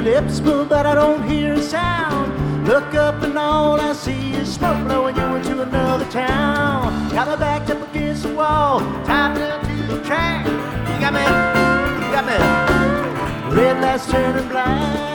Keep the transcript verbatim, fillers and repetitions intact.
lips move, but I don't hear a sound. Look up and all I see is smoke blowing you into another town. Got me backed up against the wall, tied down to the track. You got me, you got me. Red lights turning blind.